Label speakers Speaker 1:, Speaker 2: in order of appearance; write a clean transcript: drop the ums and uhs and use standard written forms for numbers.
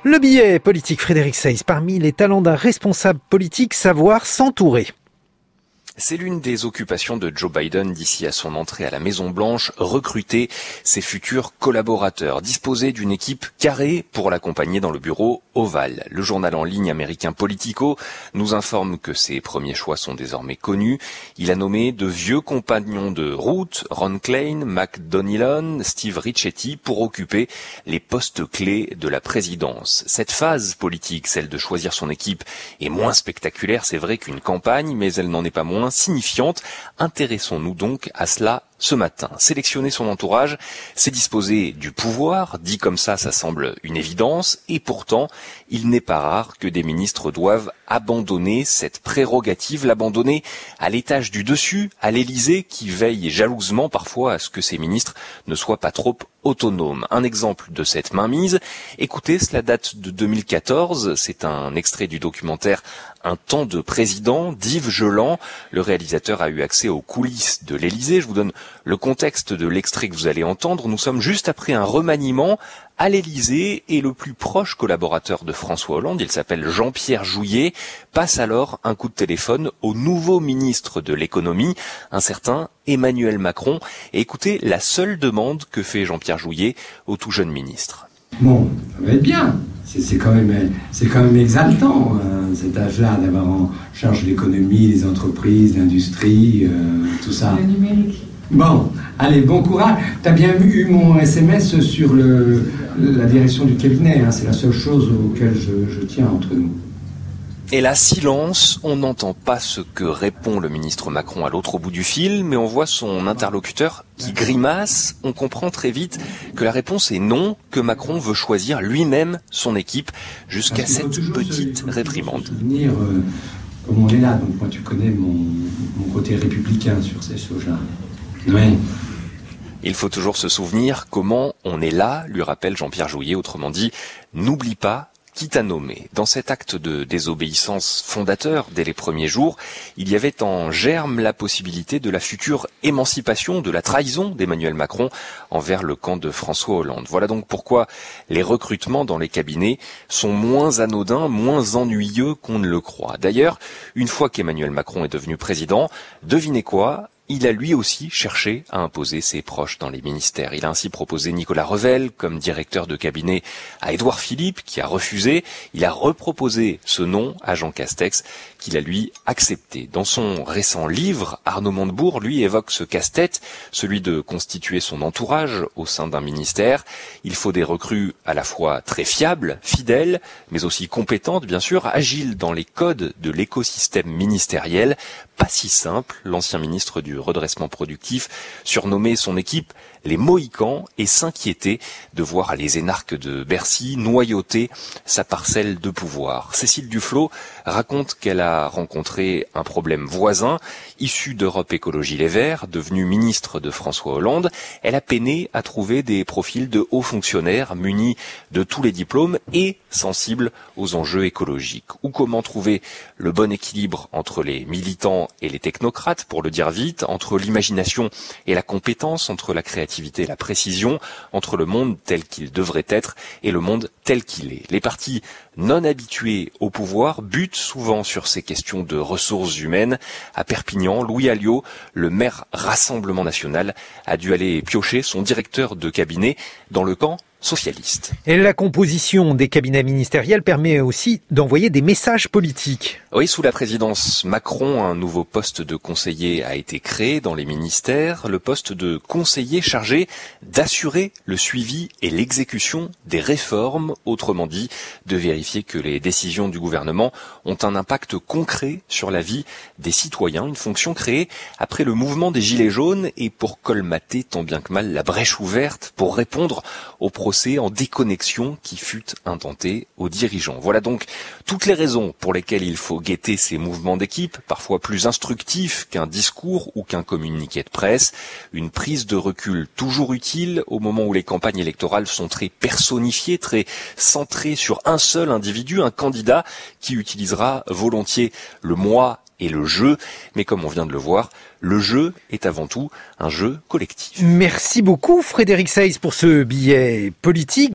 Speaker 1: Le billet politique, Frédéric Seyss, parmi les talents d'un responsable politique, savoir s'entourer.
Speaker 2: C'est l'une des occupations de Joe Biden d'ici à son entrée à la Maison-Blanche, recruter ses futurs collaborateurs, disposer d'une équipe carrée pour l'accompagner dans le bureau ovale. Le journal en ligne américain Politico nous informe que ses premiers choix sont désormais connus. Il a nommé de vieux compagnons de route, Ron Klain, Mac Donilon, Steve Ricchetti, pour occuper les postes clés de la présidence. Cette phase politique, celle de choisir son équipe, est moins spectaculaire, c'est vrai, qu'une campagne, mais elle n'en est pas moins signifiante. Intéressons-nous donc à cela ce matin. Sélectionner son entourage, c'est disposer du pouvoir. Dit comme ça semble une évidence. Et pourtant, il n'est pas rare que des ministres doivent abandonner cette prérogative, l'abandonner à l'étage du dessus, à l'Élysée, qui veille jalousement parfois à ce que ces ministres ne soient pas trop autonomes. Un exemple de cette mainmise, écoutez, cela date de 2014. C'est un extrait du documentaire Un temps de président d'Yves Geland. Le réalisateur a eu accès aux coulisses de l'Élysée. Je vous donne le contexte de l'extrait que vous allez entendre. Nous sommes juste après un remaniement à l'Élysée et le plus proche collaborateur de François Hollande, il s'appelle Jean-Pierre Jouyet, passe alors un coup de téléphone au nouveau ministre de l'économie, un certain Emmanuel Macron. Et écoutez la seule demande que fait Jean-Pierre Jouyet au tout jeune ministre.
Speaker 3: Bon, ça va être bien. C'est quand même exaltant, cet âge-là, d'avoir en charge l'économie, les entreprises, l'industrie, tout ça.
Speaker 4: Le numérique.
Speaker 3: Bon, allez, bon courage. T'as bien eu mon SMS sur la direction du cabinet, hein, c'est la seule chose auquel je tiens entre nous.
Speaker 2: Et là, silence, on n'entend pas ce que répond le ministre Macron à l'autre bout du fil, mais on voit son interlocuteur qui grimace. On comprend très vite que la réponse est non, que Macron veut choisir lui-même son équipe, jusqu'à cette petite réprimande.
Speaker 3: Comme on est là, donc moi tu connais mon côté républicain sur ces choses-là. Oui.
Speaker 2: Il faut toujours se souvenir comment on est là, lui rappelle Jean-Pierre Jouyet, autrement dit, n'oublie pas qui t'a nommé. Dans cet acte de désobéissance fondateur, dès les premiers jours, il y avait en germe la possibilité de la future émancipation, de la trahison d'Emmanuel Macron envers le camp de François Hollande. Voilà donc pourquoi les recrutements dans les cabinets sont moins anodins, moins ennuyeux qu'on ne le croit. D'ailleurs, une fois qu'Emmanuel Macron est devenu président, devinez quoi ? Il a lui aussi cherché à imposer ses proches dans les ministères. Il a ainsi proposé Nicolas Revel comme directeur de cabinet à Édouard Philippe, qui a refusé. Il a reproposé ce nom à Jean Castex, qu'il a lui accepté. Dans son récent livre, Arnaud Montebourg, lui, évoque ce casse-tête, celui de constituer son entourage au sein d'un ministère. Il faut des recrues à la fois très fiables, fidèles, mais aussi compétentes, bien sûr, agiles dans les codes de l'écosystème ministériel. Pas si simple, l'ancien ministre du redressement productif surnommait son équipe les Mohicans et s'inquiétait de voir les énarques de Bercy noyauter sa parcelle de pouvoir. Cécile Duflot raconte qu'elle a rencontré un problème voisin, issu d'Europe Écologie Les Verts, devenue ministre de François Hollande. Elle a peiné à trouver des profils de hauts fonctionnaires munis de tous les diplômes et sensibles aux enjeux écologiques. Ou comment trouver le bon équilibre entre les militants et les technocrates, pour le dire vite, entre l'imagination et la compétence, entre la créativité et la précision, entre le monde tel qu'il devrait être et le monde tel qu'il est. Les partis non habitués au pouvoir butent souvent sur ces questions de ressources humaines. À Perpignan, Louis Alliot, le maire Rassemblement National, a dû aller piocher son directeur de cabinet dans le camp socialiste.
Speaker 1: Et la composition des cabinets ministériels permet aussi d'envoyer des messages politiques.
Speaker 2: Oui, sous la présidence Macron, un nouveau poste de conseiller a été créé dans les ministères, le poste de conseiller chargé d'assurer le suivi et l'exécution des réformes, autrement dit, de vérifier que les décisions du gouvernement ont un impact concret sur la vie des citoyens, une fonction créée après le mouvement des Gilets jaunes et pour colmater tant bien que mal la brèche ouverte pour répondre aux procès en déconnexion qui fut intenté aux dirigeants. Voilà donc toutes les raisons pour lesquelles il faut guetter ces mouvements d'équipe, parfois plus instructifs qu'un discours ou qu'un communiqué de presse. Une prise de recul toujours utile au moment où les campagnes électorales sont très personnifiées, très centrées sur un seul individu, un candidat qui utilisera volontiers le moi et le jeu. Mais comme on vient de le voir, le jeu est avant tout un jeu collectif.
Speaker 1: Merci beaucoup Frédéric Seyss pour ce billet politique.